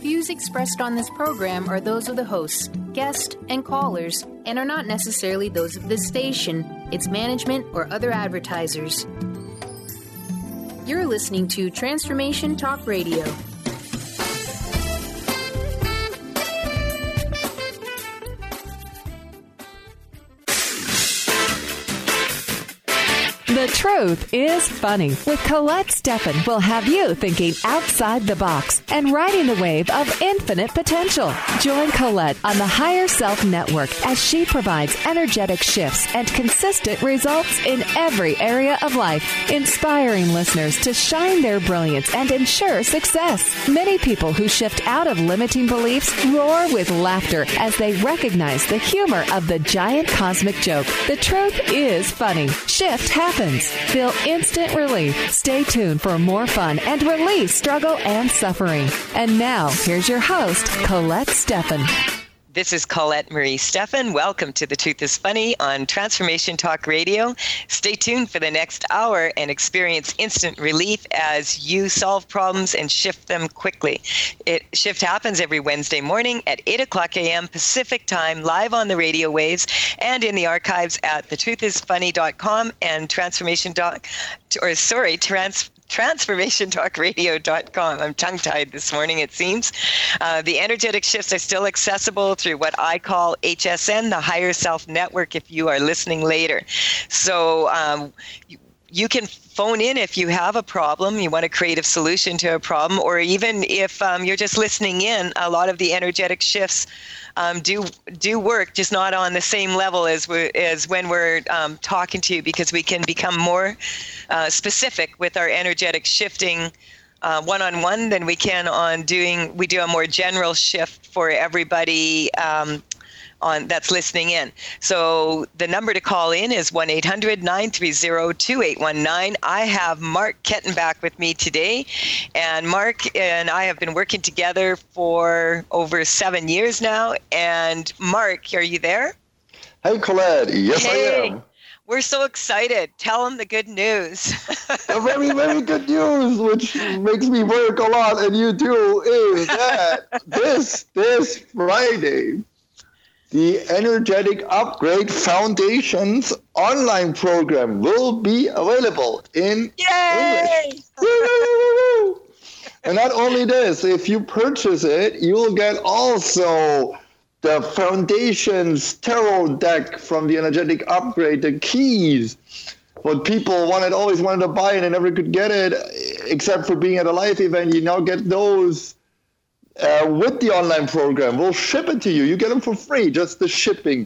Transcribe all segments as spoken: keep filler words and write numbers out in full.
Views expressed on this program are those of the hosts, guests, and callers, and are not necessarily those of this station, its management, or other advertisers. You're listening to Transformation Talk Radio. The Truth is Funny with Colette Steffen will have you thinking outside the box and riding the wave of infinite potential. Join Colette on the Higher Self Network as she provides energetic shifts and consistent results in every area of life, inspiring listeners to shine their brilliance and ensure success. Many people who shift out of limiting beliefs roar with laughter as they recognize the humor of the giant cosmic joke. The truth is funny. Shift happens. Feel instant relief. Stay tuned for more fun and release struggle and suffering. And now, here's your host, Colette Steffen. This is Colette Marie Steffen. Welcome to The Truth is Funny on Transformation Talk Radio. Stay tuned for the next hour and experience instant relief as you solve problems and shift them quickly. It shift happens every Wednesday morning at eight o'clock a.m. Pacific time, live on the radio waves and in the archives at the truth is funny dot com and transformation dot or sorry, trans transformation talk radio dot com. I'm tongue-tied this morning, it seems. Uh, the energetic shifts are still accessible through what I call H S N, the Higher Self Network, if you are listening later. So um, you, you can phone in if you have a problem, you want a creative solution to a problem, or even if um, you're just listening in, a lot of the energetic shifts Um, do do work, just not on the same level as we as when we're um, talking to you, because we can become more uh, specific with our energetic shifting uh, one-on-one than we can on doing. We do a more general shift for everybody um, on that's listening in. So the number to call in is one eight hundred nine three zero two eight one nine. I have Mark Kettenbach with me today, and Mark and I have been working together for over seven years now. And Mark, are you there? Hey, Colette. Yes, hey. I am. We're so excited. Tell them the good news. The very, very good news, which makes me work a lot, and you too, is that this this Friday, the Energetic Upgrade Foundation's online program will be available in Yay! English. And not only this, if you purchase it, you will get also the Foundation's tarot deck from the Energetic Upgrade, the keys. What people wanted, always wanted to buy it and never could get it, except for being at a live event. You now get those Uh, with the online program. We'll ship it to you. You get them for free, just the shipping.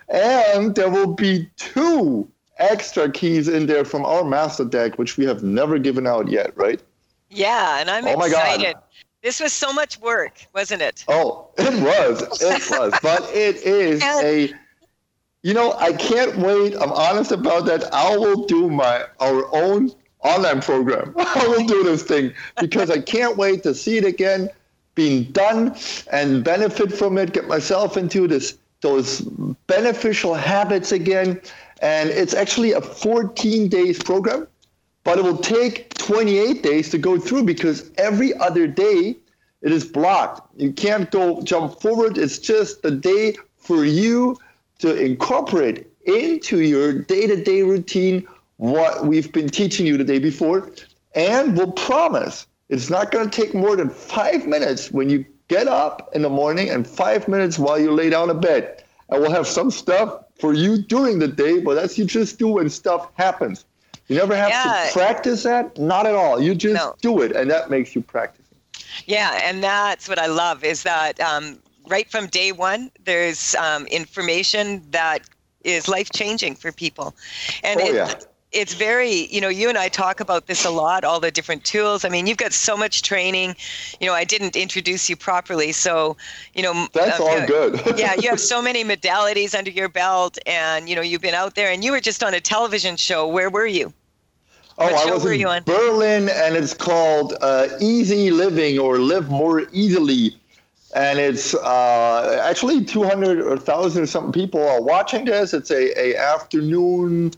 And there will be two extra keys in there from our master deck, which we have never given out yet, right? Yeah, and I'm oh excited. God. This was so much work, wasn't it? Oh, it was. It was. But it is a, you know, I can't wait. I'm honest about that. I will do my our own online program. I will do this thing because I can't wait to see it again being done and benefit from it, get myself into this those beneficial habits again. And it's actually a fourteen days program, but it will take twenty-eight days to go through because every other day it is blocked. You can't go jump forward. It's just the day for you to incorporate into your day-to-day routine what we've been teaching you the day before. And we'll promise it's not going to take more than five minutes when you get up in the morning and five minutes while you lay down in bed. And we'll have some stuff for you during the day, but that's you just do when stuff happens. You never have yeah. to practice that? Not at all. You just no. do it, and that makes you practicing. Yeah, and that's what I love is that um, right from day one, there's um, information that is life-changing for people. And oh, it, yeah. It's very, you know, you and I talk about this a lot, all the different tools. I mean, you've got so much training. You know, I didn't introduce you properly. So, you know. That's uh, all you know, good. yeah, you have so many modalities under your belt. And, you know, you've been out there and you were just on a television show. Where were you? Oh, what I show was were in you on? Berlin, and it's called uh, Easy Living or Live More Easily. And it's uh, actually two hundred or one thousand or something people are watching this. It's a, a afternoon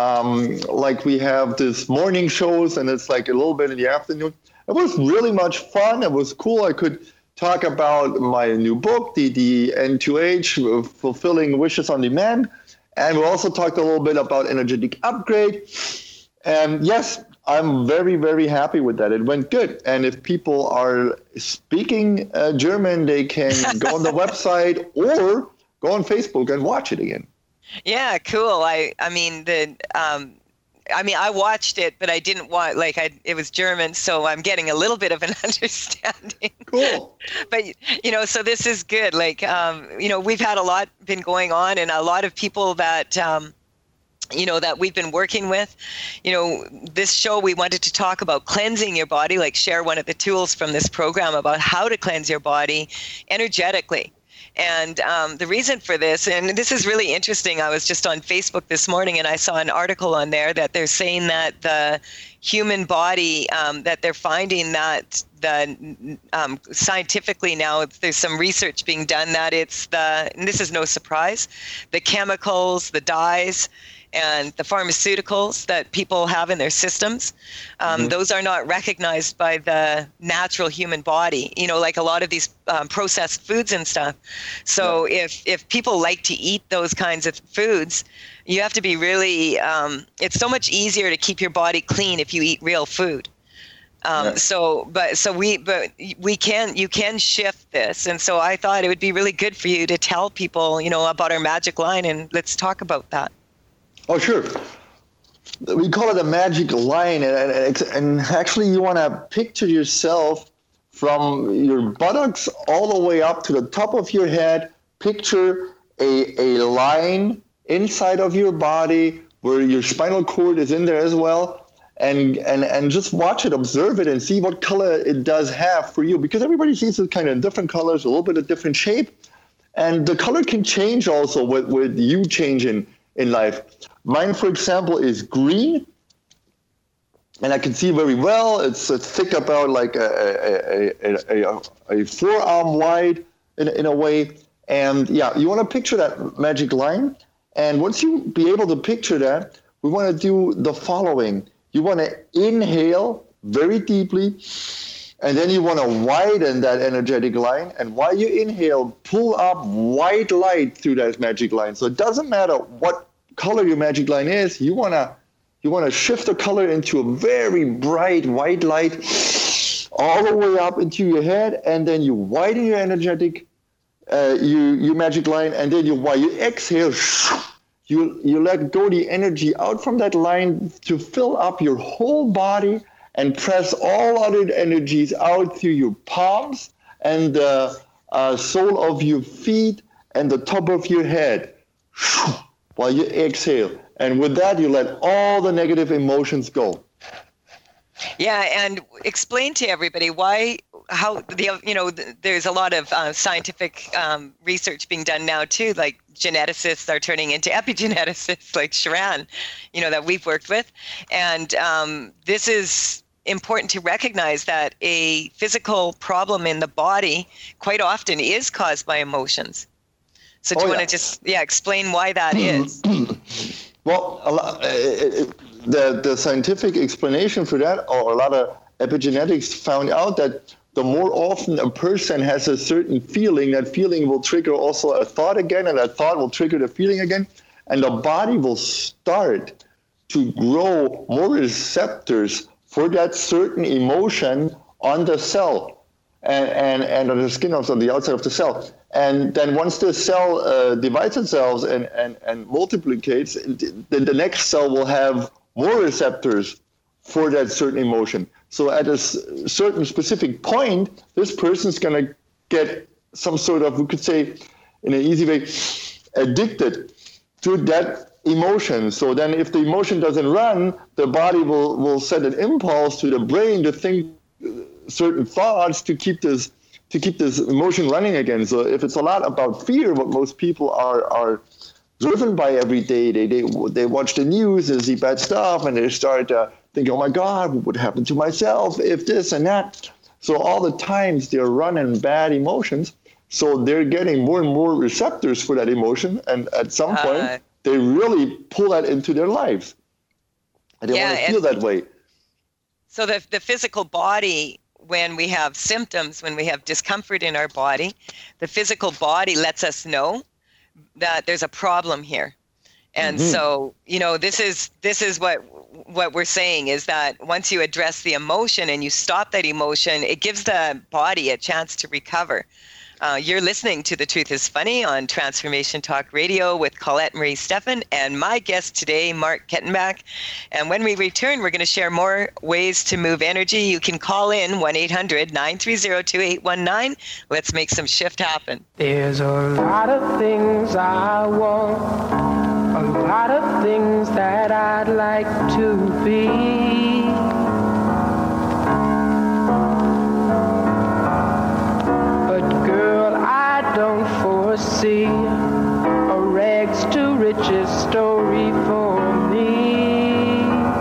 Um, like we have this morning shows, and it's like a little bit in the afternoon. It was really much fun. It was cool. I could talk about my new book, the, the N two H, Fulfilling Wishes on Demand. And we also talked a little bit about energetic upgrade. And yes, I'm very, very happy with that. It went good. And if people are speaking uh, German, they can go on the website or go on Facebook and watch it again. Yeah, cool. I, I mean, the, um, I mean, I watched it, but I didn't watch, like, I, it was German, so I'm getting a little bit of an understanding. Cool. But, you know, so this is good. Like, um, you know, we've had a lot been going on, and a lot of people that, um, you know, that we've been working with. You know, this show, we wanted to talk about cleansing your body, like share one of the tools from this program about how to cleanse your body energetically. And um, the reason for this, and this is really interesting, I was just on Facebook this morning and I saw an article on there that they're saying that the human body, um, that they're finding that the um, scientifically now, there's some research being done that it's the, and this is no surprise, the chemicals, the dyes, and the pharmaceuticals that people have in their systems, um, mm-hmm. those are not recognized by the natural human body, you know, like a lot of these um, processed foods and stuff. So yeah. if, if people like to eat those kinds of foods, you have to be really, um, it's so much easier to keep your body clean if you eat real food. Um, yeah. So, but, so we, but we can, you can shift this. And so I thought it would be really good for you to tell people, you know, about our magic line, and let's talk about that. Oh, sure. We call it a magic line, and, and, and actually you want to picture yourself from your buttocks all the way up to the top of your head. Picture a, a line inside of your body where your spinal cord is in there as well, and, and, and just watch it, observe it, and see what color it does have for you, because everybody sees it kind of in different colors, a little bit of different shape, and the color can change also with, with you changing in life. Mine, for example, is green, and I can see very well. It's, it's thick, about like a, a, a, a, a forearm wide in, in a way. And yeah, you want to picture that magic line. And once you be able to picture that, we want to do the following. You want to inhale very deeply, and then you want to widen that energetic line. And while you inhale, pull up white light through that magic line. So it doesn't matter what color your magic line is, you want to you want to shift the color into a very bright white light all the way up into your head, and then you widen your energetic uh, you your magic line, and then you while you exhale, you you let go the energy out from that line to fill up your whole body and press all other energies out through your palms and the uh, sole of your feet and the top of your head. While you exhale. And with that, you let all the negative emotions go. Yeah, and explain to everybody why, how, the you know, there's a lot of uh, scientific um, research being done now too, like geneticists are turning into epigeneticists like Sharon, you know, that we've worked with. And um, this is important to recognize that a physical problem in the body quite often is caused by emotions. So do oh, you want yeah. to just yeah explain why that is? Well, a lot, uh, the the scientific explanation for that, or a lot of epigenetics found out that the more often a person has a certain feeling, that feeling will trigger also a thought again, and that thought will trigger the feeling again, and the body will start to grow more receptors for that certain emotion on the cell and and, and on the skin of the outside of the cell. And then once the cell uh, divides itself and, and, and multiplicates, then the next cell will have more receptors for that certain emotion. So at a s- certain specific point, this person's going to get some sort of, we could say in an easy way, addicted to that emotion. So then if the emotion doesn't run, the body will, will send an impulse to the brain to think certain thoughts to keep this to keep this emotion running again. So if it's a lot about fear, what most people are are driven by every day, they they they watch the news, they see bad stuff, and they start uh, thinking, oh my God, what would happen to myself if this and that? So all the times they're running bad emotions, so they're getting more and more receptors for that emotion, and at some uh, point, they really pull that into their lives. And they yeah, want to feel that way. So the the physical body, when we have symptoms, when we have discomfort in our body, the physical body lets us know that there's a problem here. And mm-hmm. so, you know, this is this is what what we're saying is that once you address the emotion and you stop that emotion, it gives the body a chance to recover. Uh, you're listening to The Truth is Funny on Transformation Talk Radio with Colette Marie Steffen and my guest today, Mark Kettenbach. And when we return, we're going to share more ways to move energy. You can call in one eight hundred nine three zero two eight one nine. Let's make some shift happen. There's a lot of things I want, a lot of things that I'd like to be. Don't foresee a rags to riches story for me.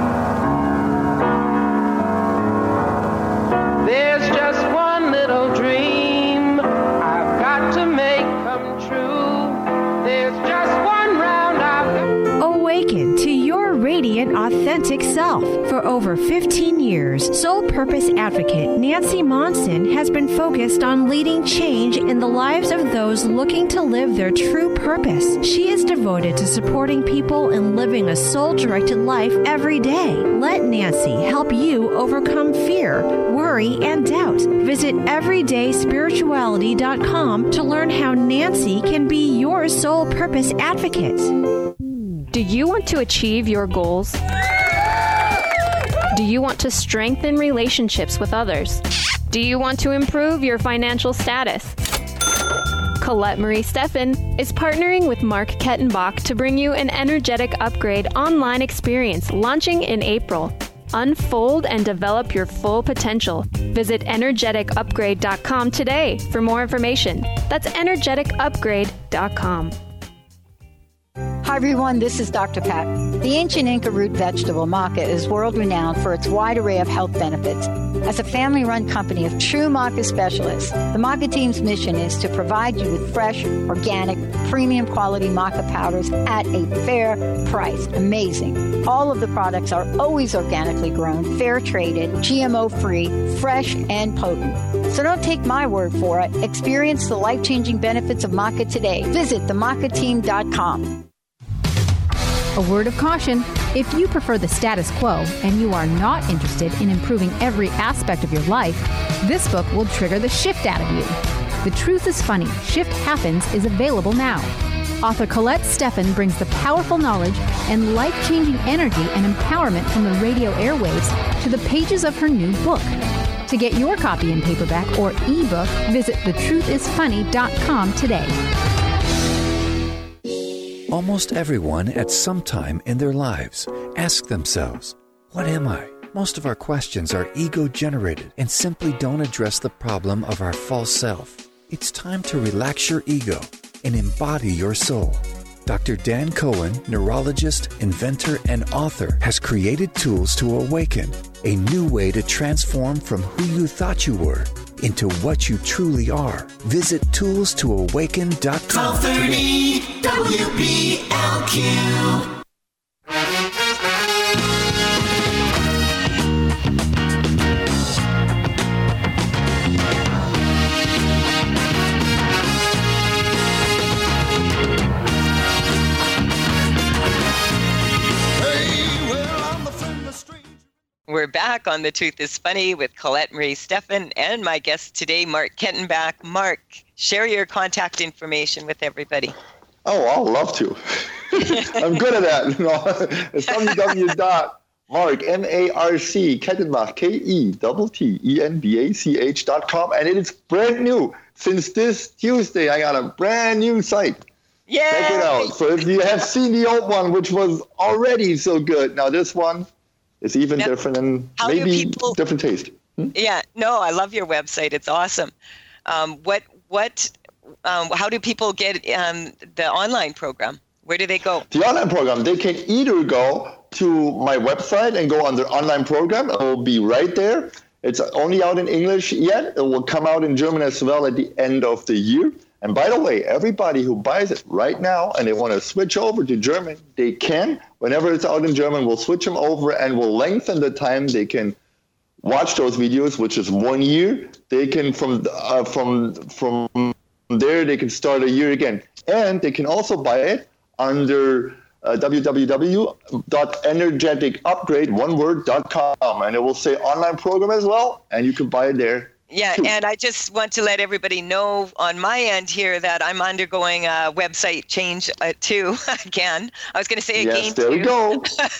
There's just one little dream I've got to make come true. There's just one round I've got. Awaken to your radiant, authentic self. For over fifteen years, Soul Purpose Advocate Nancy Monson has been focused on leading change in the lives of those looking to live their true purpose. She is devoted to supporting people in living a soul-directed life every day. Let Nancy help you overcome fear, worry, and doubt. Visit everyday spirituality dot com to learn how Nancy can be your Soul Purpose Advocate. Do you want to achieve your goals? Do you want to strengthen relationships with others? Do you want to improve your financial status? Colette Marie Steffen is partnering with Mark Kettenbach to bring you an energetic upgrade online experience launching in April. Unfold and develop your full potential. Visit energetic upgrade dot com today for more information. That's energetic upgrade dot com. Hi everyone, this is Doctor Pat. The ancient Inca root vegetable maca is world-renowned for its wide array of health benefits. As a family-run company of true maca specialists, the maca team's mission is to provide you with fresh, organic, premium quality maca powders at a fair price. Amazing. All of the products are always organically grown, fair-traded, G M O-free, fresh, and potent. So don't take my word for it. Experience the life-changing benefits of maca today. Visit the maca team dot com. A word of caution, if you prefer the status quo and you are not interested in improving every aspect of your life, this book will trigger the shift out of you. The Truth is Funny, Shift Happens is available now. Author Colette Steffen brings the powerful knowledge and life-changing energy and empowerment from the radio airwaves to the pages of her new book. To get your copy in paperback or ebook, visit the truth is funny dot com today. Almost everyone at some time in their lives ask themselves, what am I? Most of our questions are ego-generated and simply don't address the problem of our false self. It's time to relax your ego and embody your soul. Doctor Dan Cohen, neurologist, inventor, and author, has created tools to awaken, a new way to transform from who you thought you were into what you truly are. Visit tools to awaken dot com. twelve thirty W B L Q. We're back on The Truth is Funny with Colette Marie Steffen and my guest today, Mark Kettenbach. Mark, share your contact information with everybody. Oh, I'll love to. I'm good at that. You know, it's w w w dot mark, M A R C, Kettenbach, K E T T E N B A C H dot com. And it is brand new. Since this Tuesday, I got a brand new site. Yeah. Check it out. So if you have seen the old one, which was already so good, now this one, it's even now, different and maybe people, different taste. Hmm? Yeah, no, I love your website. It's awesome. Um, what, what, um, how do people get um, the online program? Where do they go? The online program, they can either go to my website and go under online program. It will be right there. It's only out in English yet. It will come out in German as well at the end of the year. And by the way, everybody who buys it right now and they want to switch over to German, they can. Whenever it's out in German, we'll switch them over and we'll lengthen the time they can watch those videos, which is one year, they can from uh, from from there they can start a year again, and they can also buy it under uh, w w w dot energetic upgrade one word dot com, and it will say online program as well, and you can buy it there. Yeah, and I just want to let everybody know on my end here that I'm undergoing a website change uh, too, again. I was going to say again. Yes, there too. we go.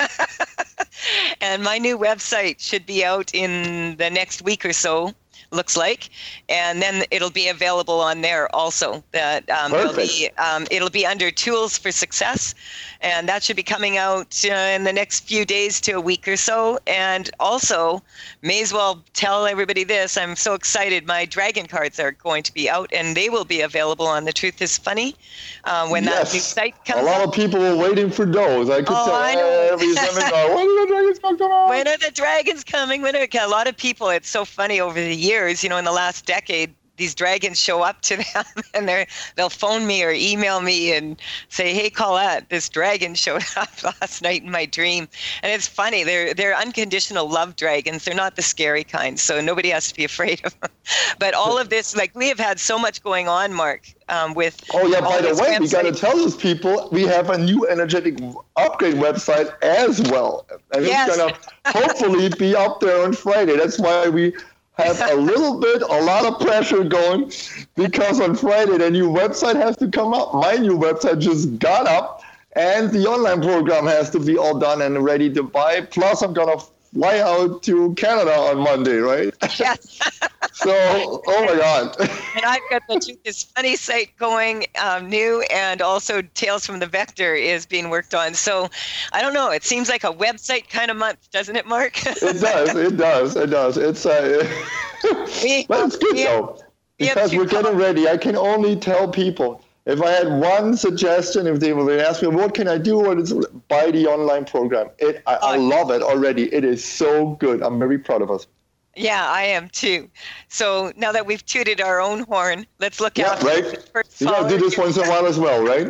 And my new website should be out in the next week or so, looks like. And then it'll be available on there also. That um, it'll be um, it'll be under Tools for Success. And that should be coming out uh, in the next few days to a week or so. And also, may as well tell everybody this. I'm so excited. My dragon cards are going to be out, and they will be available on The Truth is Funny uh, when yes. that new site comes out. A lot up. of people were waiting for those. I could oh, tell I know. every seminar, when are the dragons coming out? When are the dragons coming? When are, a lot of people, it's so funny over the years, you know, in the last decade, these dragons show up to them and they're, they'll phone me or email me and say, hey, Colette, this dragon showed up last night in my dream. And it's funny. They're they're unconditional love dragons. They're not the scary kind, so nobody has to be afraid of them. But all of this, like, we have had so much going on, Mark, um, with Oh, yeah, by the way, website. we got to tell those people we have a new Energetic Upgrade website as well. And yes. it's going to hopefully be up there on Friday. That's why we have a little bit, a lot of pressure going, because on Friday the new website has to come up. My new website just got up, and the online program has to be all done and ready to buy. Plus, I'm going to fly out to Canada on Monday, right? Yes. So, oh my God. And I've got the Truth is Funny site going um, new, and also Tales from the Vector is being worked on. So I don't know. It seems like a website kind of month, doesn't it, Mark? It does. It does. It does. It's uh, we, but it's good we though, have, because we we're getting ready. I can only tell people, if I had one suggestion, if they would ask me, what can I do? What is buy the online program? It, I, I love it already. It is so good. I'm very proud of us. Yeah, I am too. So now that we've tooted our own horn, let's look yeah, out. Right. You got to do this once in a while as well, right?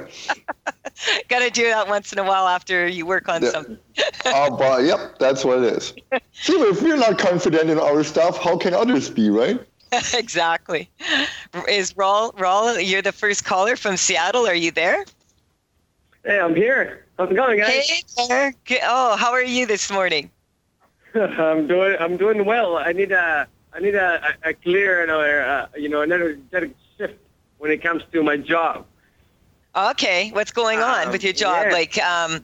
Got to do that once in a while after you work on yeah. something. uh, but, yep, that's what it is. See, if we're not confident in our stuff, how can others be, right? Exactly. Is Raul, Raul, you're the first caller from Seattle. Are you there? Hey, I'm here. How's it going, guys? Hey there. Oh, how are you this morning? I'm doing. I'm doing well. I need a. I need a, a clear, you know, uh, you know, another shift when it comes to my job. Okay, what's going on um, with your job? Yeah. Like, um,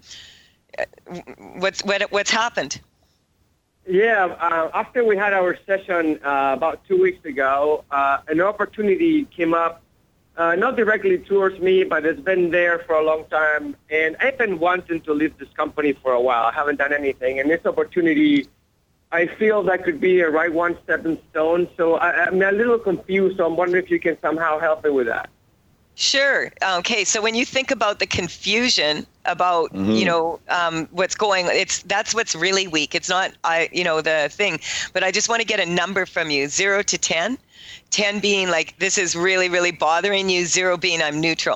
what's what, what's happened? Yeah, uh, after we had our session uh, about two weeks ago, uh, an opportunity came up, uh, not directly towards me, but it's been there for a long time. And I've been wanting to leave this company for a while. I haven't done anything. And this opportunity, I feel that could be a right one stepping stone. So I, I'm a little confused. So I'm wondering if you can somehow help me with that. Sure. Okay. So when you think about the confusion about, mm-hmm. you know, um, what's going, it's that's what's really weak. It's not, I, you know, the thing. But I just want to get a number from you, zero to ten. ten being like this is really, really bothering you. Zero being I'm neutral.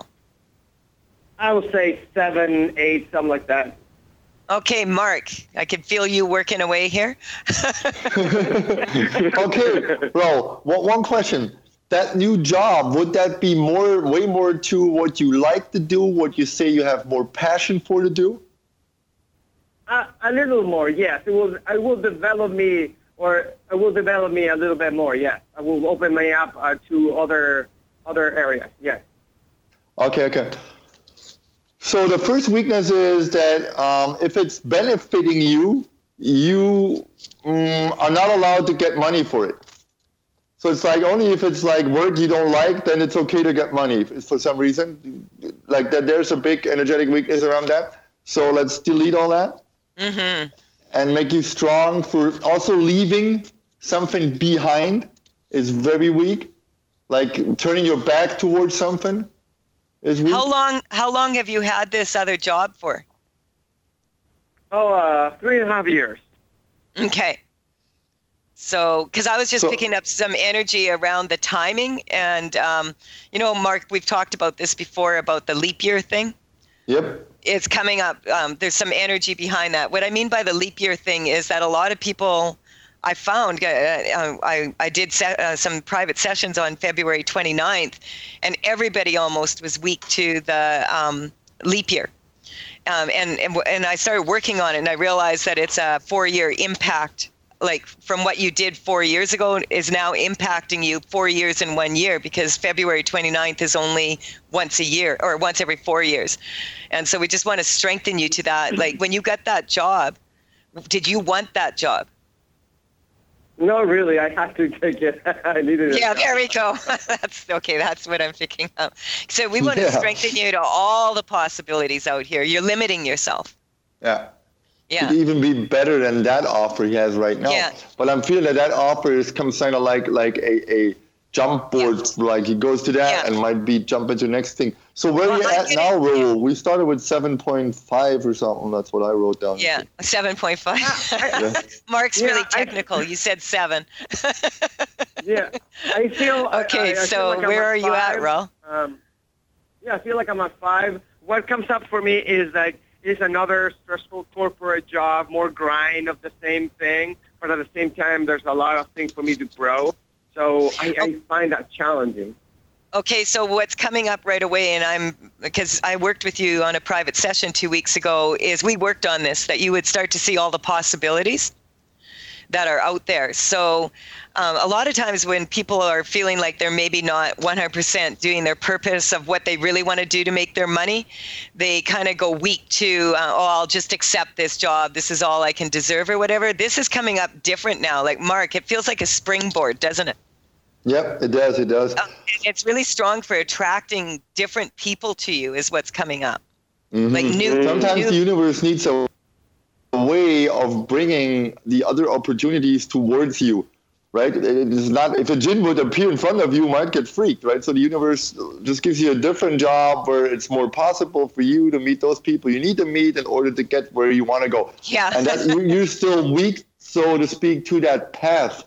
I would say seven, eight, something like that. Okay, Mark, I can feel you working away here. Okay, well, one question. That new job, would that be more, way more to what you like to do, what you say you have more passion for to do? Uh, a little more, yes. It will. I will develop me, or it will develop me a little bit more. Yes, I will open me up uh, to other other areas. Yes. Okay. Okay. So the first weakness is that um, if it's benefiting you, you um, are not allowed to get money for it. So it's like only if it's like work you don't like, then it's okay to get money for some reason. Like that, there's a big energetic weakness around that. So let's delete all that mm-hmm. and make you strong for also leaving something behind is very weak. Like turning your back towards something is weak. How long? How long have you had this other job for? Oh, uh, three and a half years. Okay. So, because I was just so, picking up some energy around the timing, and um, you know, Mark, we've talked about this before about the leap year thing. Yep. It's coming up. Um, there's some energy behind that. What I mean by the leap year thing is that a lot of people I found uh, I I did se- uh, some private sessions on February twenty-ninth, and everybody almost was weak to the um, leap year. Um, and, and and I started working on it, and I realized that it's a four-year impact. Like from what you did four years ago is now impacting you four years in one year, because February twenty-ninth is only once a year or once every four years. And so we just want to strengthen you to that. Like when you got that job, did you want that job? No, really. I had to take it. I needed it. Yeah, there we go. That's okay. That's what I'm picking up. So we want yeah. to strengthen you to all the possibilities out here. You're limiting yourself. Yeah. Yeah. Could even be better than that offer he has right now. Yeah. But I'm feeling that that offer is comes kind of like like a, a jump board. Yeah. Like he goes to that yeah. and might be jump into the next thing. So where well, are you I'm at getting, now, Raul? Yeah. We started with seven point five or something. That's what I wrote down. Yeah, seven point five. yeah. Mark's yeah, really technical. I, you said seven. yeah. I feel... Okay, I, I so feel like where are five. you at, Raul? Um, yeah, I feel like I'm at five. What comes up for me is like, is another stressful corporate job, more grind of the same thing, but at the same time, there's a lot of things for me to grow. So I, I find that challenging. Okay, so what's coming up right away, and I'm, because I worked with you on a private session two weeks ago, is we worked on this, that you would start to see all the possibilities that are out there. So um, a lot of times when people are feeling like they're maybe not one hundred percent doing their purpose of what they really want to do to make their money, they kind of go weak to, uh, oh, I'll just accept this job. This is all I can deserve or whatever. This is coming up different now. Like, Mark, it feels like a springboard, doesn't it? Yep, it does. It does. Um, it's really strong for attracting different people to you is what's coming up. Mm-hmm. Like new. Sometimes new, the universe needs a way of bringing the other opportunities towards you, right? It is not, if a djinn would appear in front of you, you might get freaked, right? So the universe just gives you a different job where it's more possible for you to meet those people you need to meet in order to get where you want to go. Yeah. And that you, you're still weak, so to speak, to that path.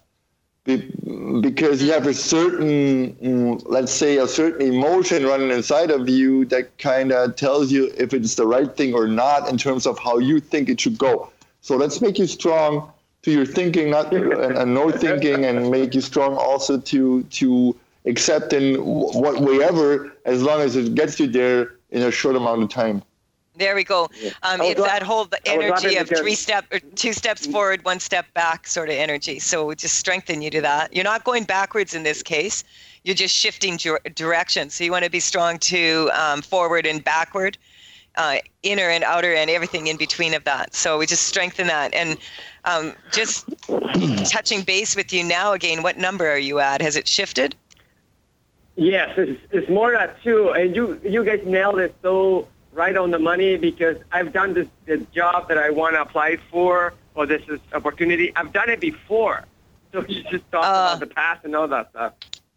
Because you have a certain, let's say, a certain emotion running inside of you that kind of tells you if it's the right thing or not in terms of how you think it should go. So let's make you strong to your thinking, not and, and no thinking, and make you strong also to to accepting what wherever, as long as it gets you there in a short amount of time. There we go. Um, it's that whole energy of three step or two steps forward, one step back sort of energy. So we just strengthen you to that. You're not going backwards in this case. You're just shifting dir- direction. So you want to be strong to um, forward and backward, uh, inner and outer, and everything in between of that. So we just strengthen that. And um, just touching base with you now again, what number are you at? Has it shifted? Yes, it's, it's more at two. And you, you guys nailed it so right on the money, because I've done this the job that I want to apply for, or this is opportunity. I've done it before. So you just talk uh, about the past and all that stuff.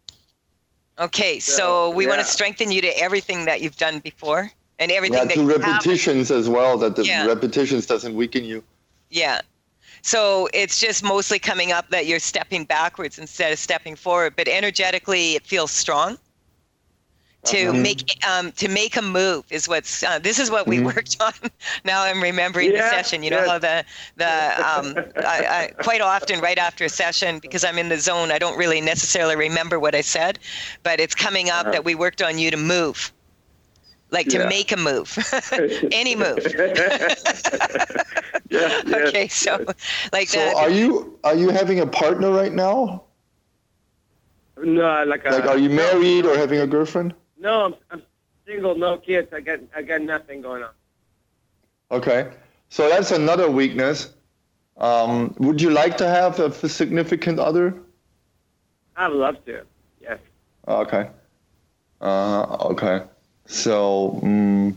Okay, so, so we yeah. want to strengthen you to everything that you've done before and everything yeah, that to you repetitions haven't. As well, that the yeah. repetitions doesn't weaken you. Yeah. So it's just mostly coming up that you're stepping backwards instead of stepping forward, but energetically it feels strong. To mm-hmm. make um, to make a move is what's uh, this is what we mm-hmm. worked on. Now I'm remembering yeah, the session. You know yeah. how the the um, I, I, quite often right after a session, because I'm in the zone, I don't really necessarily remember what I said, but it's coming up uh-huh. that we worked on you to move, like to yeah. make a move, any move. yeah, okay, so like so that. are you are you having a partner right now? No, like a, like are you married or having a girlfriend? No, I'm, I'm single, no kids. I got I got nothing going on. Okay, so that's another weakness. Um, would you like to have a significant other? I'd love to. Yes. Okay. Uh, okay. So um,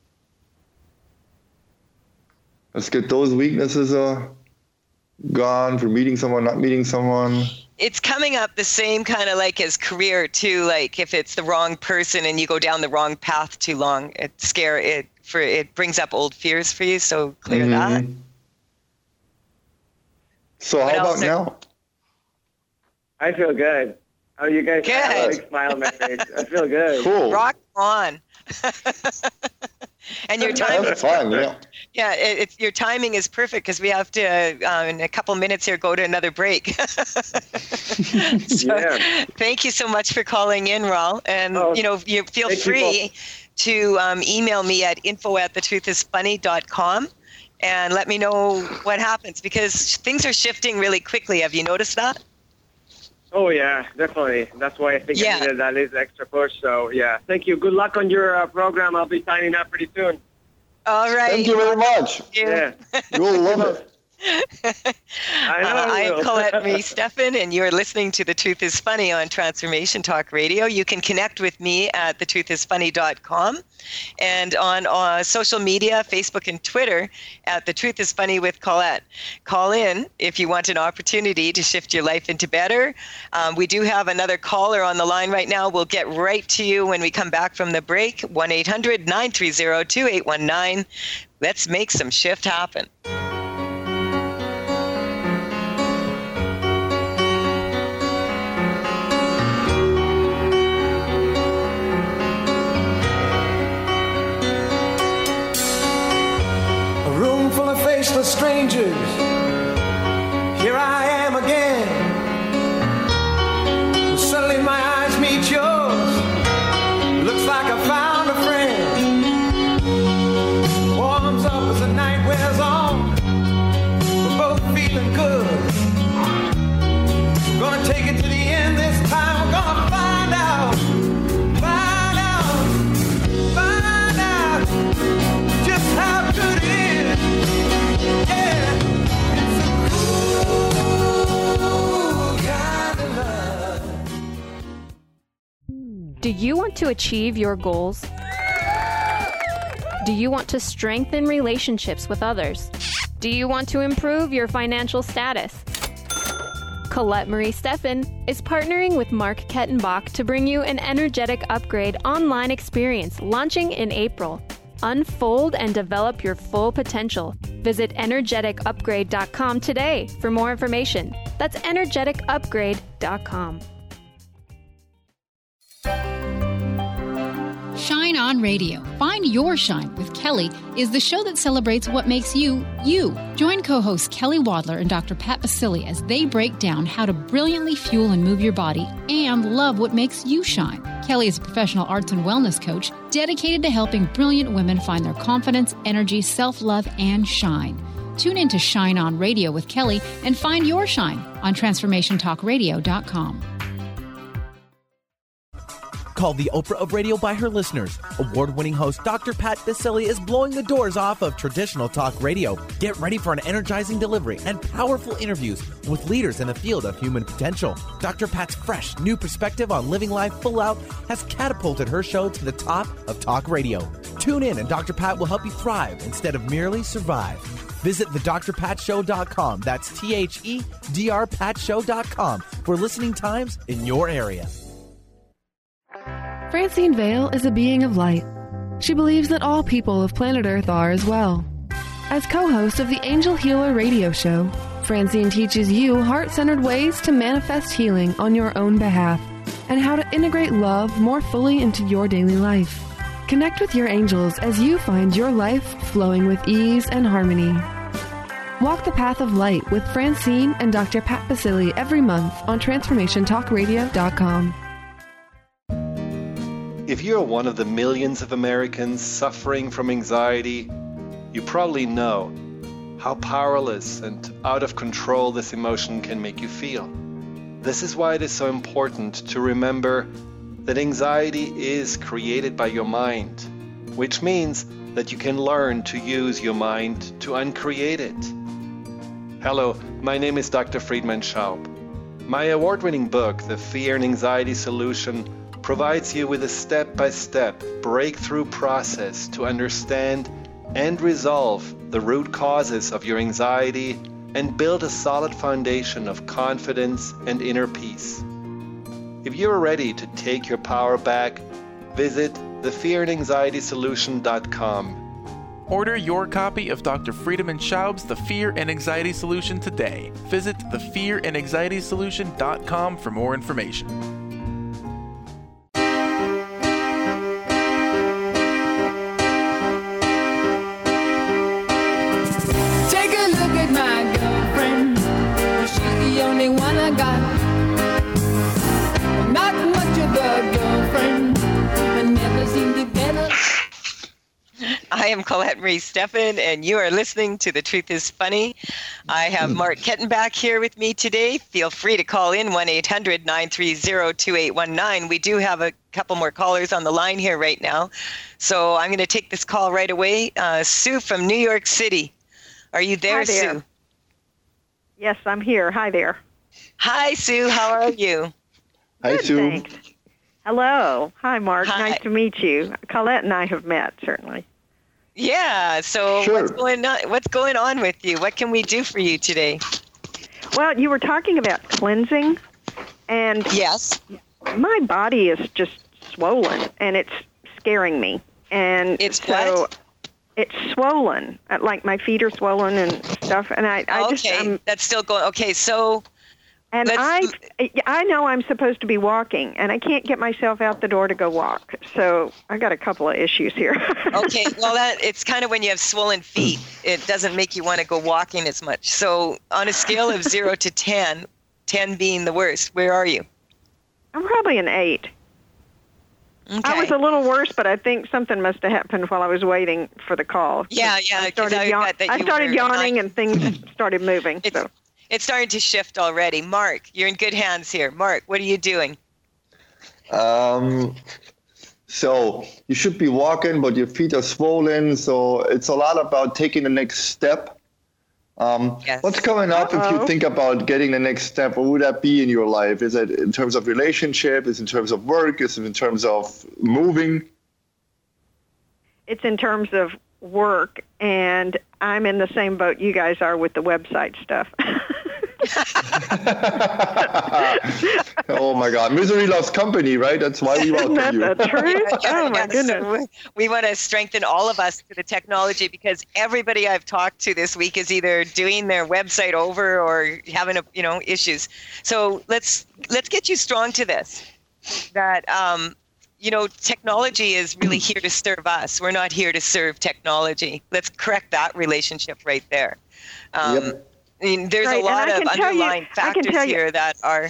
let's get those weaknesses uh, gone for meeting someone, not meeting someone. It's coming up the same kind of like as career too. Like if it's the wrong person and you go down the wrong path too long, it scare it for it brings up old fears for you. So clear mm-hmm. that. So what how about now? I feel good. Oh, you guys good. have a big smile on my face. I feel good. Cool. Rock on. And your timing That's fun, yeah. Yeah, it, it's your timing is perfect because we have to, uh, in a couple minutes here, go to another break. So, Yeah. thank you so much for calling in, Raul. And, Oh, you know, you feel thank you free both. to um, email me at info at the truth is funny dot com and let me know what happens because things are shifting really quickly. Have you noticed that? Oh, yeah, definitely. That's why I think Yeah. I needed that little extra push. So, yeah, thank you. Good luck on your uh, program. I'll be signing up pretty soon. All right. Thank you very much. Yeah. You'll love it. I know. Uh, I I'm will. Colette Marie Stephan, and you're listening to The Truth is Funny on Transformation Talk Radio. You can connect with me at the truth is funny dot com and on uh, social media, Facebook and Twitter at The Truth is Funny with Colette. Call in if you want an opportunity to shift your life into better. Um, we do have another caller on the line right now. We'll get right to you when we come back from the break. one eight hundred nine three zero two eight one nine. Let's make some shift happen. Faceless strangers, here I am again. Well, suddenly my eyes meet yours. Looks like I found a friend. Warms up as the night wears on. We're both feeling good. We're gonna take it to the end this time. We're gonna find out, find out, find out just how good it is. Do you want to achieve your goals? Do you want to strengthen relationships with others? Do you want to improve your financial status? Colette Marie Stephan is partnering with Mark Kettenbach to bring you an energetic upgrade online experience launching in April. Unfold and develop your full potential. Visit energetic upgrade dot com today for more information. That's energetic upgrade dot com. Shine On Radio. Find Your Shine with Kelly is the show that celebrates what makes you, you. Join co-hosts Kelly Wadler and Doctor Pat Basili as they break down how to brilliantly fuel and move your body and love what makes you shine. Kelly is a professional arts and wellness coach dedicated to helping brilliant women find their confidence, energy, self-love, and shine. Tune in to Shine On Radio with Kelly and find your shine on transformation talk radio dot com. Called the Oprah of radio by her listeners, award-winning host Doctor Pat Basili is blowing the doors off of traditional talk radio. Get ready for an energizing delivery and powerful interviews with leaders in the field of human potential. Doctor Pat's fresh, new perspective on living life full out has catapulted her show to the top of talk radio. Tune in and Doctor Pat will help you thrive instead of merely survive. Visit the dr pat show dot com. That's T H E D R pat show dot com for listening times in your area. Francine Vale is a being of light. She believes that all people of planet Earth are as well. As co-host of the Angel Healer radio show, Francine teaches you heart-centered ways to manifest healing on your own behalf and how to integrate love more fully into your daily life. Connect with your angels as you find your life flowing with ease and harmony. Walk the path of light with Francine and Doctor Pat Basili every month on transformation talk radio dot com. If you're one of the millions of Americans suffering from anxiety, you probably know how powerless and out of control this emotion can make you feel. This is why it is so important to remember that anxiety is created by your mind, which means that you can learn to use your mind to uncreate it. Hello, my name is Doctor Friedemann Schaub. My award-winning book, The Fear and Anxiety Solution, provides you with a step-by-step breakthrough process to understand and resolve the root causes of your anxiety and build a solid foundation of confidence and inner peace. If you're ready to take your power back, visit the fear and anxiety solution dot com. Order your copy of Doctor Friedemann Schaub's The Fear and Anxiety Solution today. Visit the fear and anxiety solution dot com for more information. I am Colette Marie Steffen, and you are listening to The Truth is Funny. I have Mark Kettenbach here with me today. Feel free to call in one eight hundred nine three zero two eight one nine. We do have a couple more callers on the line here right now. So I'm going to take this call right away. Uh, Sue from New York City. Are you there, Hi there. Sue? Yes, I'm here. Hi there. Hi, Sue. How are you? Hi, Good, Sue. thanks. Hello. Hi, Mark. Hi. Nice to meet you. Colette and I have met, certainly. Yeah. So Sure. what's going on? What's going on with you? What can we do for you today? Well, you were talking about cleansing, and yes, my body is just swollen, and it's scaring me. And it's so what? It's swollen, uh, like my feet are swollen and stuff. And I, I okay, just, I'm, that's still going. Okay, so. And I, I know I'm supposed to be walking, and I can't get myself out the door to go walk. So I got a couple of issues here. Okay, well, that it's kind of when you have swollen feet, it doesn't make you want to go walking as much. So on a scale of zero to ten, ten being the worst, where are you? I'm probably an eight. Okay. I was a little worse, but I think something must have happened while I was waiting for the call. Yeah, yeah. I 'cause started, I yawn- got that I you started were yawning, not- and things started moving. So. It's starting to shift already. Mark, you're in good hands here. Mark, what are you doing? Um, so you should be walking, but your feet are swollen. So it's a lot about taking the next step. Um, Yes. What's coming up if Uh-oh. you think about getting the next step? What would that be in your life? Is it in terms of relationship? Is it in terms of work? Is it in terms of moving? It's in terms of work, and I'm in the same boat you guys are with the website stuff. Oh my God, misery loves company, right? That's why we welcome Isn't you. that the truth? Oh, my Yeah, goodness. so we- we want to strengthen all of us to the technology because everybody I've talked to this week is either doing their website over or having a, you know issues. So let's let's get you strong to this. That um, you know, technology is really here to serve us. We're not here to serve technology. Let's correct that relationship right there. Um, Yep. I mean, there's Right, a and lot I of can tell you- underlying I can factors tell you- here that are,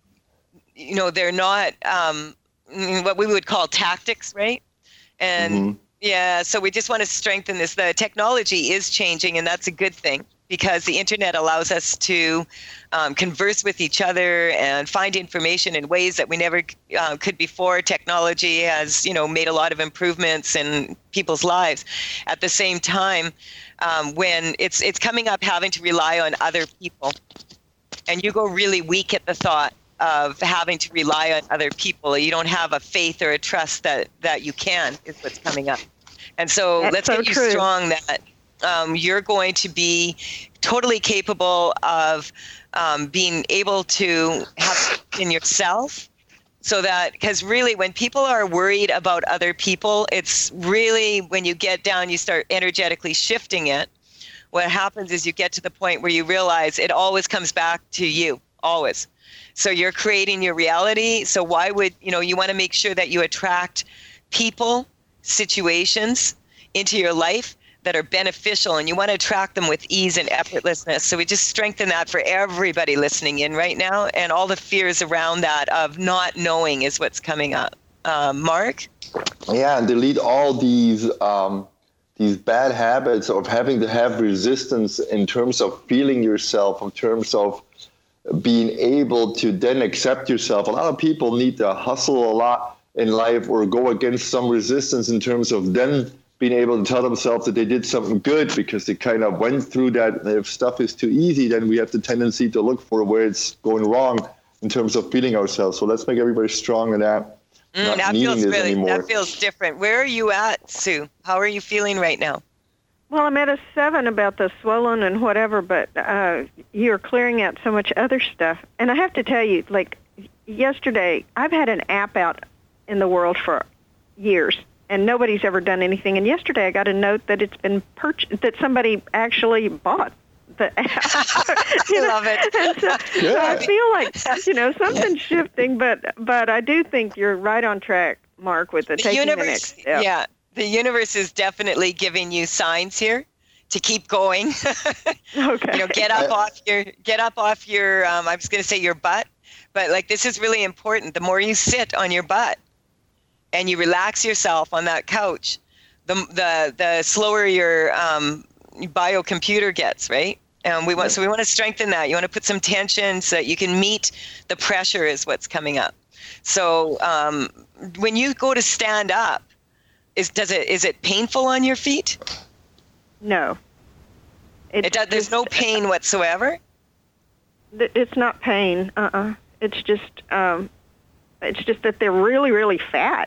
you know, they're not um, what we would call tactics, right? And Mhm. yeah, so we just want to strengthen this. The technology is changing, and that's a good thing because the internet allows us to um, converse with each other and find information in ways that we never uh, could before. Technology has, you know, made a lot of improvements in people's lives. At the same time, um, when it's it's coming up having to rely on other people, and you go really weak at the thought of having to rely on other people. You don't have a faith or a trust that, that you can, is what's coming up. And so That's let's so get you true. strong that um, you're going to be totally capable of um, being able to have in yourself. So that, because really when people are worried about other people, it's really when you get down, you start energetically shifting it. What happens is you get to the point where you realize it always comes back to you, always. So you're creating your reality. So why would, you know, you want to make sure that you attract people, situations into your life that are beneficial, and you want to attract them with ease and effortlessness. So we just strengthen that for everybody listening in right now, and all the fears around that of not knowing is what's coming up. Um, Mark? Yeah, and delete all these um, these bad habits of having to have resistance in terms of feeling yourself, in terms of being able to then accept yourself. A lot of people need to hustle a lot in life or go against some resistance in terms of then being able to tell themselves that they did something good because they kind of went through that. And if stuff is too easy, then we have the tendency to look for where it's going wrong in terms of feeling ourselves. So let's make everybody strong in that. Mm, not that needing feels this really, anymore. that feels different. Where are you at, Sue? How are you feeling right now? Well, I'm at a seven about the swollen and whatever, but uh, you're clearing out so much other stuff. And I have to tell you, like yesterday, I've had an app out in the world for years, and nobody's ever done anything. And yesterday, I got a note that it's been purchased, that somebody actually bought the app. You I know? love it. And so, so I feel like, you know, something's shifting, but but I do think you're right on track, Mark, with the, The taking the universe, next step. yeah, the universe is definitely giving you signs here to keep going. Okay. You know, get up off your, get up off your. Um, I was going to say your butt, but like this is really important. The more you sit on your butt and you relax yourself on that couch, the the the slower your um, biocomputer gets, right? And we want so we want to strengthen that. You want to put some tension so that you can meet the pressure is what's coming up. So um, when you go to stand up, is does it is it painful on your feet? No. It, it does. There's no pain whatsoever. It's not pain. Uh-uh. It's just um, it's just that they're really, really fat.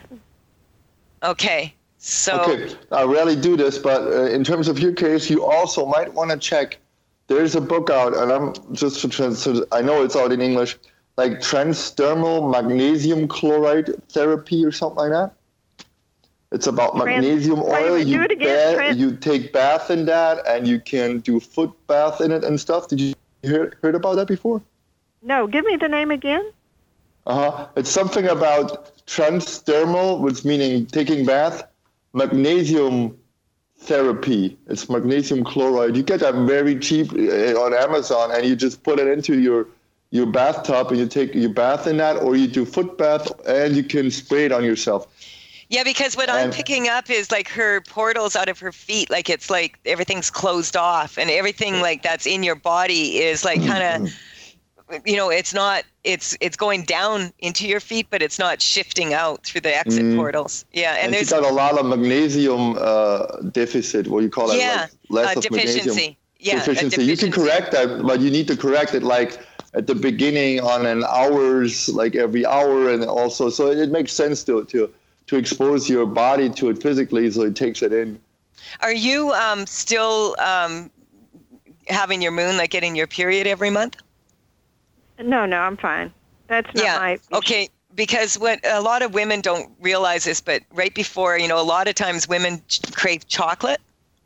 Okay. So. Okay. I rarely do this, but uh, in terms of your case, you also might want to check. There's a book out, and I'm just to trans- I know it's out in English, like transdermal magnesium chloride therapy or something like that. It's about Trans- magnesium oil. Minute, you, do it again. Trans- you take bath in that, and you can do foot bath in it and stuff. Did you hear heard about that before? No. Give me the name again. Uh huh. It's something about transdermal, which meaning taking bath, magnesium therapy. It's magnesium chloride. You get that very cheap on Amazon, and you just put it into your your bathtub, and you take your bath in that, or you do foot bath, and you can spray it on yourself. Yeah, because what and, I'm picking up is like her portals out of her feet, like it's like everything's closed off, and everything like that's in your body is like kind of, you know, it's not, it's it's going down into your feet, but it's not shifting out through the exit mm. portals. Yeah, and, and there's got a lot of magnesium uh, deficit. What do you call it? Yeah, like less uh, of deficiency. Magnesium. Yeah, deficiency. You can correct that, but you need to correct it like at the beginning on an hours, like every hour, and also so it makes sense to to. to expose your body to it physically so it takes it in. Are you um, still um, having your moon, like getting your period every month? No, no, I'm fine. That's not yeah. my... Okay, because what a lot of women don't realize this, but right before, you know, a lot of times women ch- crave chocolate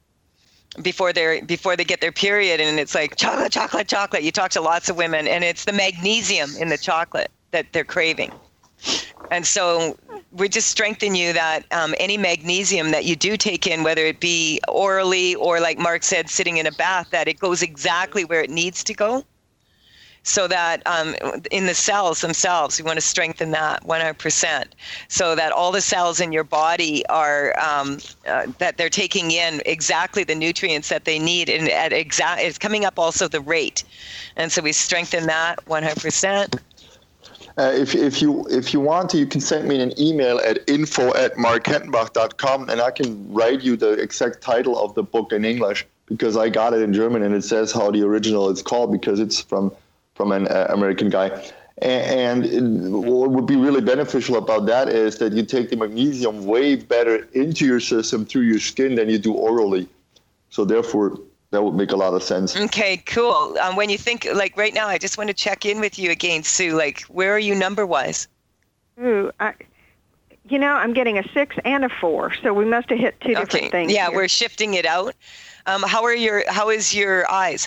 before they're before they get their period, and it's like chocolate, chocolate, chocolate. You talk to lots of women, and it's the magnesium in the chocolate that they're craving. And so we just strengthen you that um, any magnesium that you do take in, whether it be orally or like Mark said, sitting in a bath, that it goes exactly where it needs to go. So that um, in the cells themselves, we want to strengthen that one hundred percent. So that all the cells in your body are, um, uh, that they're taking in exactly the nutrients that they need. And at exact, it's coming up also the rate. And so we strengthen that one hundred percent. Uh, if if you if you want to, you can send me an email at info at mark kettenbach dot com, and I can write you the exact title of the book in English, because I got it in German and it says how the original is called, because it's from from an uh, American guy. And, and it, what would be really beneficial about that is that you take the magnesium way better into your system through your skin than you do orally. So therefore, that would make a lot of sense. Okay, cool. Um, when you think, like right now, I just want to check in with you again, Sue. Like, where are you number-wise? Ooh, I, you know, I'm getting a six and a four, so we must have hit two okay. different things. Yeah, here. We're shifting it out. Um, how are your? How is your eyes?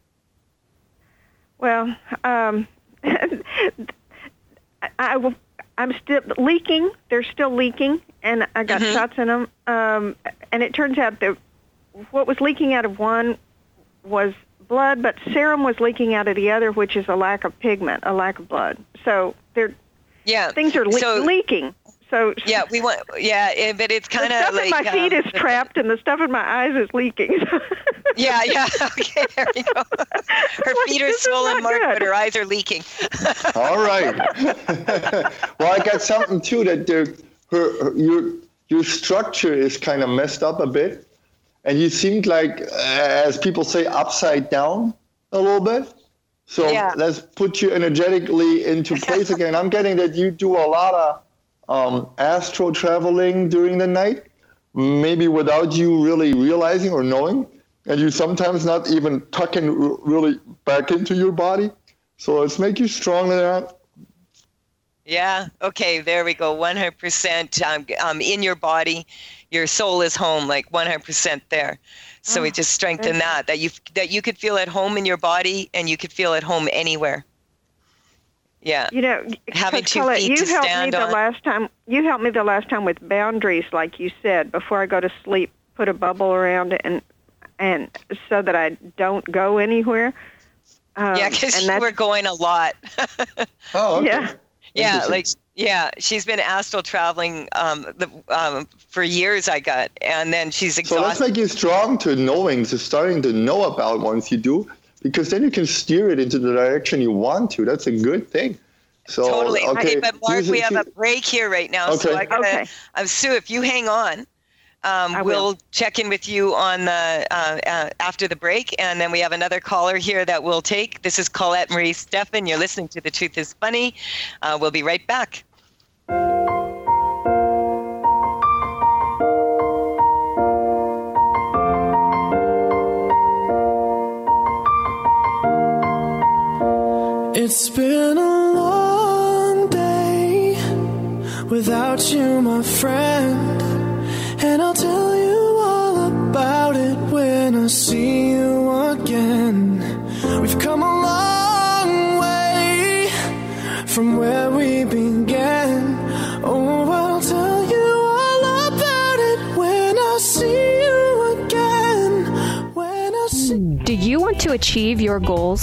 Well, um, I, I, I'm still leaking. They're still leaking, and I got mm-hmm. shots in them. Um, and it turns out that what was leaking out of one was blood, but serum was leaking out of the other, which is a lack of pigment, a lack of blood. So they're yeah, things are le- so, leaking. So yeah, we want yeah, it, but it's kind of like the stuff in my feet um, is trapped, and the stuff in my eyes is leaking. yeah, yeah. Okay, there we go. Her feet are swollen, Mark, but her eyes are leaking. All right. Well, I got something too that there, her, her your your structure is kind of messed up a bit. And you seemed like, as people say, upside down a little bit. So yeah. let's put you energetically into place again. I'm getting that you do a lot of um, astro traveling during the night, maybe without you really realizing or knowing. And you sometimes not even tucking r- really back into your body. So let's make you stronger than that. Yeah. Okay. There we go. one hundred percent um, um, in your body. Your soul is home, like one hundred percent there. So oh, we just strengthen that, that you that you could feel at home in your body, and you could feel at home anywhere. Yeah. You know, having two Colette, feet you to helped stand me the on. last time. You helped me the last time with boundaries, like you said. Before I go to sleep, put a bubble around it, and and so that I don't go anywhere. Um, yeah, because you were going a lot. Oh, okay. Yeah. Yeah, like Yeah, she's been astral traveling um, the, um, for years, I got, and then she's exhausted. So let's make you strong to knowing, to starting to know about once you do, because then you can steer it into the direction you want to. That's a good thing. So, totally. Okay. Hey, but Mark, we have a break here right now, okay. so I gotta, okay. um, Sue, if you hang on, um, I we'll will. check in with you on the uh, uh, after the break, and then we have another caller here that we'll take. This is Colette Marie Steffen. You're listening to The Truth is Funny. Uh, we'll be right back. It's been a long day without you, my friend, and I'll tell you all about it when I see you again. We've come a long way from where we began. Oh, I'll tell you all about it when I see you again. When I see. Do you want to achieve your goals?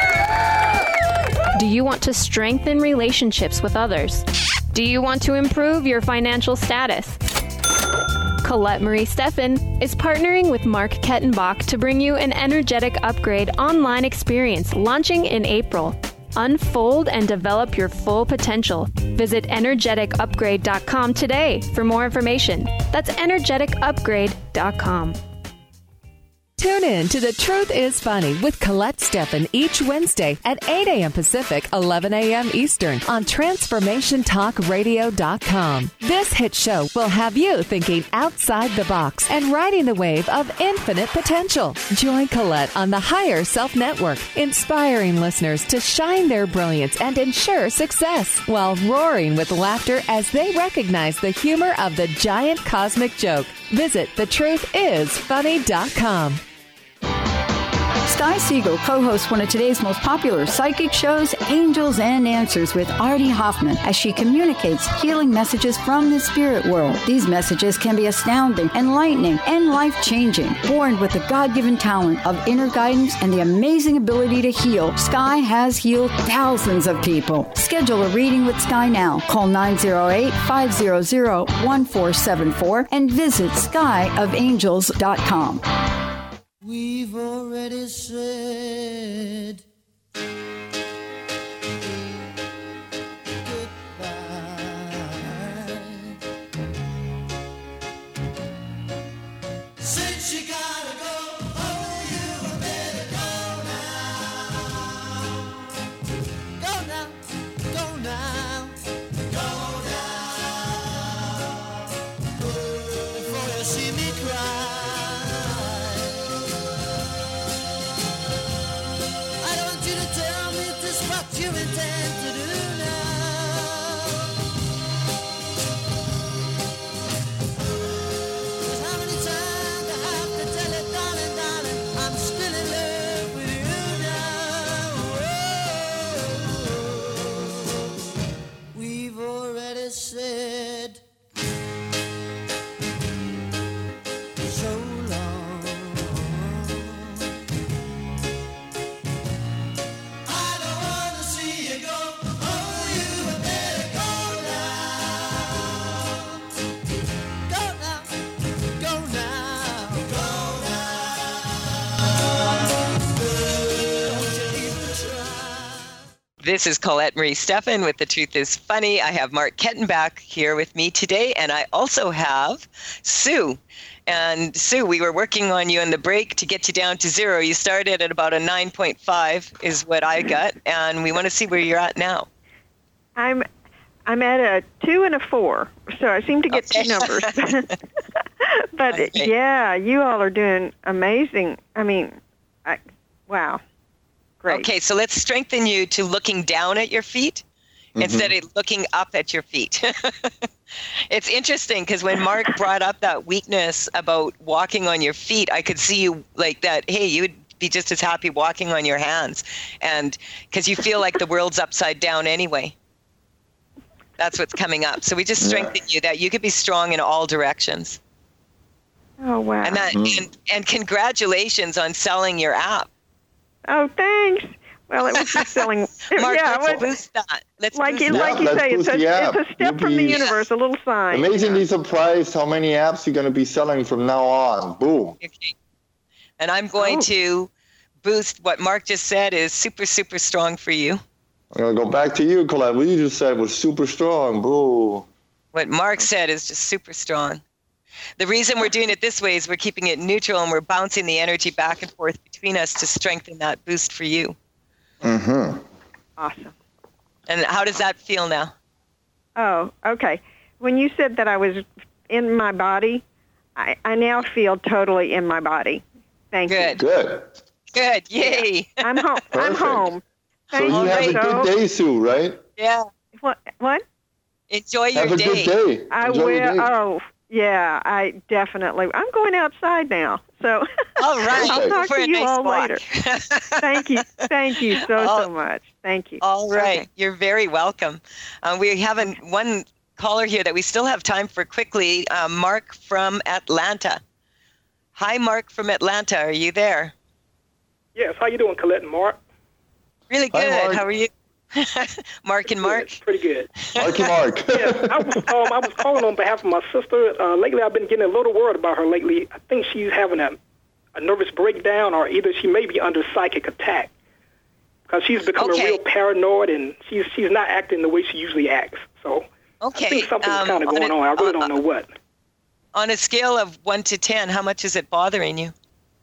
Do you want to strengthen relationships with others? Do you want to improve your financial status? Colette Marie Steffen is partnering with Mark Kettenbach to bring you an energetic upgrade online experience launching in April. Unfold and develop your full potential. Visit energetic upgrade dot com today for more information. That's energetic upgrade dot com. Tune in to The Truth is Funny with Colette Steffen each Wednesday at eight a.m. Pacific, eleven a.m. Eastern on transformation talk radio dot com. This hit show will have you thinking outside the box and riding the wave of infinite potential. Join Colette on the Higher Self Network, inspiring listeners to shine their brilliance and ensure success while roaring with laughter as they recognize the humor of the giant cosmic joke. Visit the truth is funny dot com. Sky Siegel co-hosts one of today's most popular psychic shows, Angels and Answers, with Artie Hoffman, as she communicates healing messages from the spirit world. These messages can be astounding, enlightening, and life-changing. Born with the God-given talent of inner guidance and the amazing ability to heal, Sky has healed thousands of people. Schedule a reading with Sky now. Call nine oh eight, five hundred, one four seven four and visit sky of angels dot com. We've already said goodbye. Since you gotta go, oh, you better go now. Go now, go now, go now. Before you see me cry. You intend to do now. 'Cause how many times I have to tell it, darling, darling, I'm still in love with you now. Oh, we've already said so long. This is Colette Marie Steffen with The Truth is Funny. I have Mark Kettenbach here with me today, and I also have Sue. And Sue, we were working on you in the break to get you down to zero. You started at about a nine point five is what I got, and we want to see where you're at now. I'm I'm at a two and a four, so I seem to get Okay. two numbers. But Okay. yeah, you all are doing amazing. I mean, I, wow. Great. Okay, so let's strengthen you to looking down at your feet mm-hmm. instead of looking up at your feet. It's interesting because when Mark brought up that weakness about walking on your feet, I could see you like that, hey, you would be just as happy walking on your hands, and because you feel like the world's upside down anyway. That's what's coming up. So we just strengthen yeah. you that you could be strong in all directions. Oh, wow. And, that, mm. and, and congratulations on selling your app. Oh, thanks. Well, it was just selling. Mark, yeah, let's it was, boost that. Let's like boost you, that. like you Yeah, say, let's it's a, boost the app. it's a step You'll from the be universe, a little sign. Amazingly surprised how many apps you're going to be selling from now on. Boom. Okay. And I'm going Oh. to boost what Mark just said is super, super strong for you. I'm going to go back to you, Colette. What you just said was super strong. Boo. What Mark said is just super strong. The reason we're doing it this way is we're keeping it neutral and we're bouncing the energy back and forth between us to strengthen that boost for you. Mm-hmm. Awesome. And how does that feel now? Oh, okay. When you said that I was in my body, I, I now feel totally in my body. Thank Good. you. Good. Good. Yay. I'm home. I'm Perfect. home. So Thank you you. have a So- good day, Sue, right? Yeah. What? What? Enjoy your Have a day. good day. I Enjoy will. your day. Oh, yeah. I definitely. I'm going outside now. So All right. I'll talk For to a you nice all walk. later. Thank you. Thank you so All- so much. Thank you. All right. Okay. You're very welcome. Uh, we have an, one caller here that we still have time for quickly. Uh, Mark from Atlanta. Hi, Mark from Atlanta. Are you there? Yes, how you doing, Colette and Mark? Really Hi, good. Mark. How are you? Mark and Mark? Good, pretty good. Marky Mark. Yes, I was, um, I was calling on behalf of my sister. Uh, lately, I've been getting a little worried about her lately. I think she's having a, a nervous breakdown, or either she may be under psychic attack, because she's becoming Okay. real paranoid, and she's she's not acting the way she usually acts. So Okay. I think something's um, kind of on going a- on. I really uh, don't know what. On a scale of one to ten, how much is it bothering you?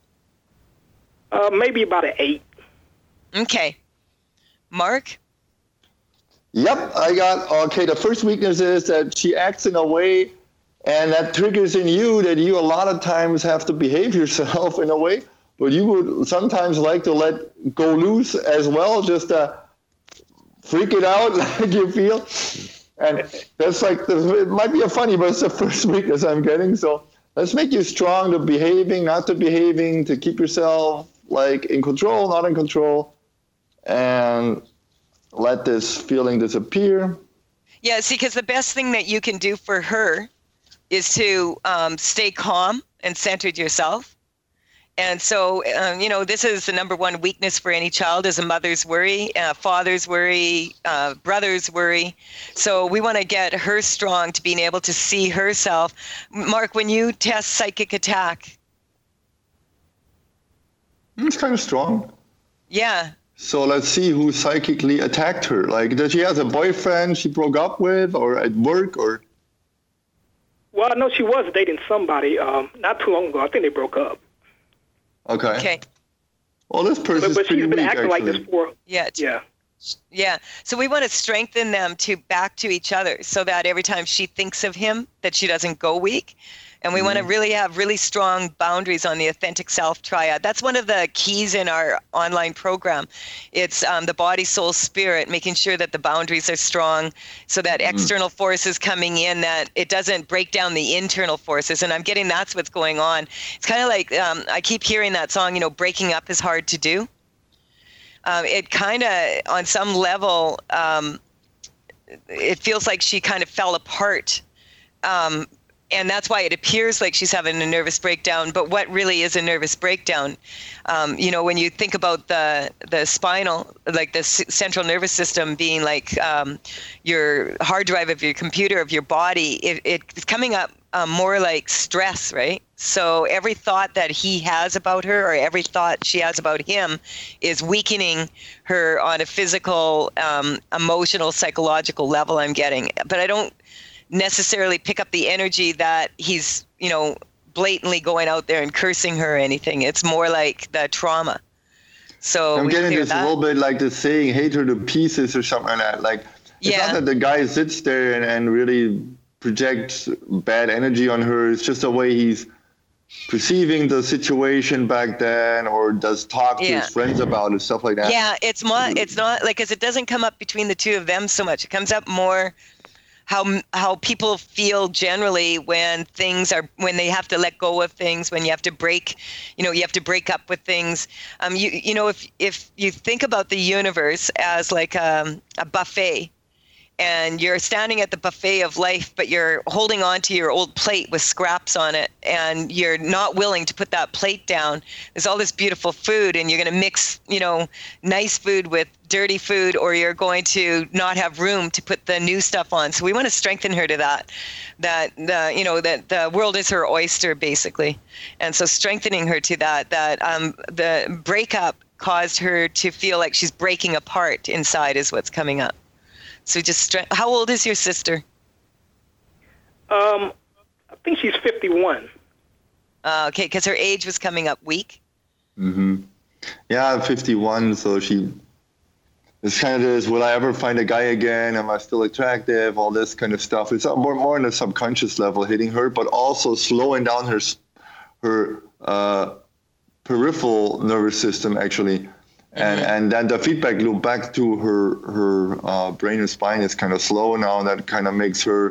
Uh, maybe about an eight. Okay. Mark? Yep, I got, okay, the first weakness is that she acts in a way, and that triggers in you that you a lot of times have to behave yourself in a way, but you would sometimes like to let go loose as well, just uh, freak it out like you feel. And that's like, it might be a funny, but it's the first weakness I'm getting. So let's make you strong to behaving, not to behaving, to keep yourself like in control, not in control, and let this feeling disappear. Yeah, see, because the best thing that you can do for her is to um, stay calm and centered yourself. And so, um, you know, this is the number one weakness for any child is a mother's worry, uh, father's worry, uh, brother's worry. So we want to get her strong to being able to see herself. Mark, when you test psychic attack. It's kind of strong. Yeah. So let's see who psychically attacked her. Like, does she have a boyfriend she broke up with, or at work, or? Well, I know she was dating somebody um, not too long ago. I think they broke up. Okay. Okay. Well, this But, person's but pretty she's been weak, acting actually. like this for. Yeah. Yeah. Yeah. So we want to strengthen them to back to each other so that every time she thinks of him, that she doesn't go weak. And we mm-hmm. want to really have really strong boundaries on the authentic self triad. That's one of the keys in our online program. It's um, the body, soul, spirit, making sure that the boundaries are strong so that mm-hmm. external forces coming in, that it doesn't break down the internal forces. And I'm getting that's what's going on. It's kind of like um, I keep hearing that song, you know, breaking up is hard to do. Um, it kind of, on some level, um, it feels like she kind of fell apart. Um, and that's why it appears like she's having a nervous breakdown. But what really is a nervous breakdown? Um, you know, when you think about the the spinal, like the c- central nervous system being like um, your hard drive of your computer, of your body, it, it's coming up um, more like stress, right? So every thought that he has about her or every thought she has about him is weakening her on a physical, um, emotional, psychological level, I'm getting. But I don't necessarily pick up the energy that he's, you know, blatantly going out there and cursing her or anything. It's more like the trauma. So I'm we getting clear this that. a little bit like the saying, hate her to pieces or something like that. Like, it's Yeah. not that the guy sits there and, and really projects bad energy on her. It's just the way he's perceiving the situation back then, or does talk to Yeah. his friends about it, stuff like that. Yeah, it's more, it's not like, because it doesn't come up between the two of them so much. It comes up more how how people feel generally when things are, when they have to let go of things, when you have to break, you know, you have to break up with things. Um, you you know, if if you think about the universe as like um, a buffet, and you're standing at the buffet of life, but you're holding on to your old plate with scraps on it, and you're not willing to put that plate down. There's all this beautiful food, and you're going to mix, you know, nice food with dirty food, or you're going to not have room to put the new stuff on. So we want to strengthen her to that, that the, you know, that the world is her oyster, basically. And so strengthening her to that, that um, the breakup caused her to feel like she's breaking apart inside is what's coming up. So just, stre- how old is your sister? Um, I think she's fifty-one. Uh, okay, because her age was coming up weak. Mm-hmm. Yeah, I'm fifty-one, so she, it's kind of this, will I ever find a guy again? Am I still attractive? All this kind of stuff. It's more, more on a subconscious level hitting her, but also slowing down her, her uh, peripheral nervous system, actually. And and then the feedback loop back to her her uh, brain and spine is kind of slow now, and that kind of makes her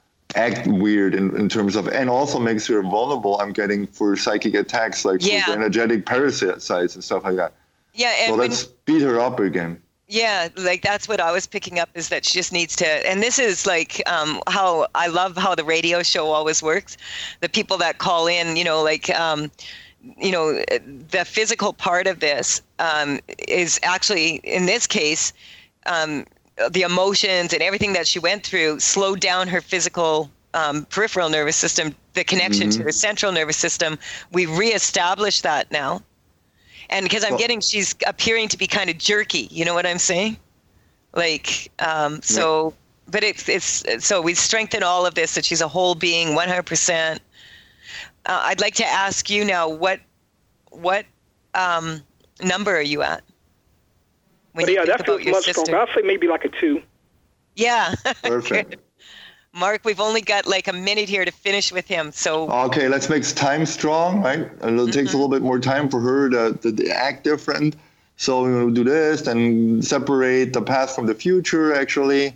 act weird in, in terms of, and also makes her vulnerable, I'm getting, for psychic attacks, like Yeah. for energetic parasites and stuff like that. Yeah, and So when- let's beat her up again. Yeah, like that's what I was picking up, is that she just needs to, and this is like um, how I love how the radio show always works. The people that call in, you know, like, um, you know, the physical part of this um, is actually, in this case, um, the emotions and everything that she went through slowed down her physical um, peripheral nervous system, the connection Mm-hmm. to her central nervous system. We reestablished that now. And because I'm Well- getting, she's appearing to be kind of jerky. You know what I'm saying? Like, um, so, but it's, it's, so we strengthen all of this, that she's a whole being, one hundred percent. Uh, I'd like to ask you now, what, what um, number are you at? When But you yeah, think that's about just your much sister? stronger. I'd say maybe like a two. Yeah. Perfect. Good. Mark, we've only got like a minute here to finish with him. So Okay, let's make time strong, right? It Mm-hmm. takes a little bit more time for her to, to, to act different. So we're going to do this and separate the past from the future, actually.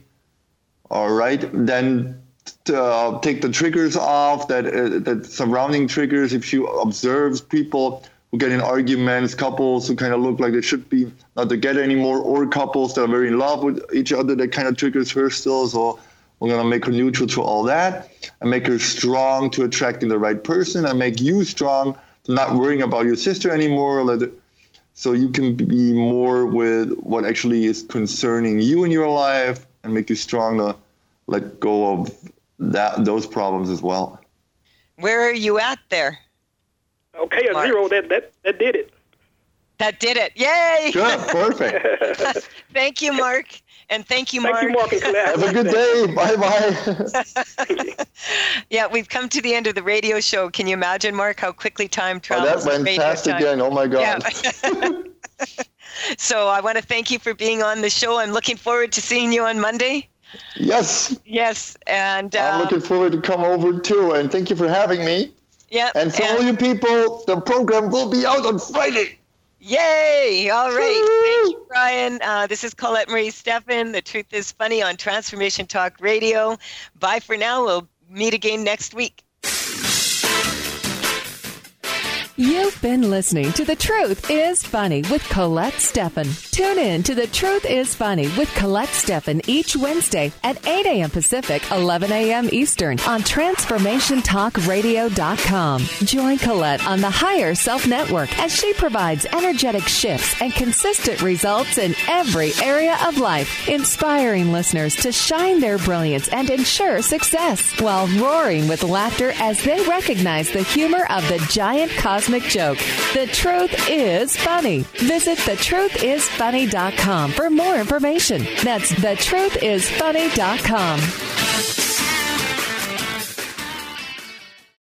All right. Then uh, take the triggers off, that, uh, that surrounding triggers. If she observes people who get in arguments, couples who kind of look like they should be not together anymore, or couples that are very in love with each other, that kind of triggers her still. So we're going to make her neutral to all that and make her strong to attracting the right person, and make you strong to not worrying about your sister anymore. Let it, so you can be more with what actually is concerning you in your life, and make you strong to let go of that those problems as well. where are you at there? Okay, a zero. That that that did it. That did it. Yay! Good, perfect. Thank you, Mark. And thank you, Thank Mark. you, Mark and Claire. Have a good day. Bye-bye. Yeah, we've come to the end of the radio show. Can you imagine, Mark, how quickly time Oh, travels? that in went radio fast time? again. Oh, my God. Yeah. So I want to thank you for being on the show. I'm looking forward to seeing you on Monday. Yes. Yes, and uh, I'm looking forward to come over, too. And thank you for having me. yeah, And for all you people, the program will be out on Friday. Yay! All right. Thank you, Brian. Uh, this is Colette Marie Steffen. The Truth is Funny on Transformation Talk Radio. Bye for now. We'll meet again next week. You've been listening to The Truth is Funny with Colette Steffen. Tune in to The Truth is Funny with Colette Steffen each Wednesday at eight a.m. Pacific, eleven a.m. Eastern on transformation talk radio dot com. Join Colette on the Higher Self Network as she provides energetic shifts and consistent results in every area of life, inspiring listeners to shine their brilliance and ensure success while roaring with laughter as they recognize the humor of the giant cosmic joke. The Truth is Funny. Visit the truth is funny dot com for more information. That's the truth is funny dot com.